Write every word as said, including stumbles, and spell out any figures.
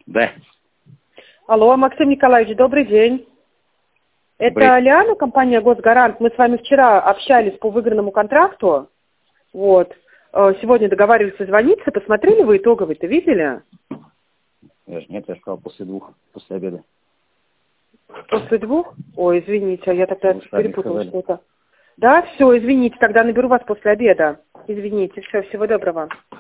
Да. Алло, Максим Николаевич, добрый день. Это Добрый. Лиана, компания «Госгарант». Мы с вами вчера общались по выигранному контракту. Вот. Э, Сегодня договаривались созвониться. Посмотрели вы итоговый-то, видели? Я же нет, я сказал после двух, после обеда. После двух? Ой, извините, а я тогда Вы сами перепутала сказали. что-то. Да, все, извините, тогда наберу вас после обеда. Извините, все, всего доброго.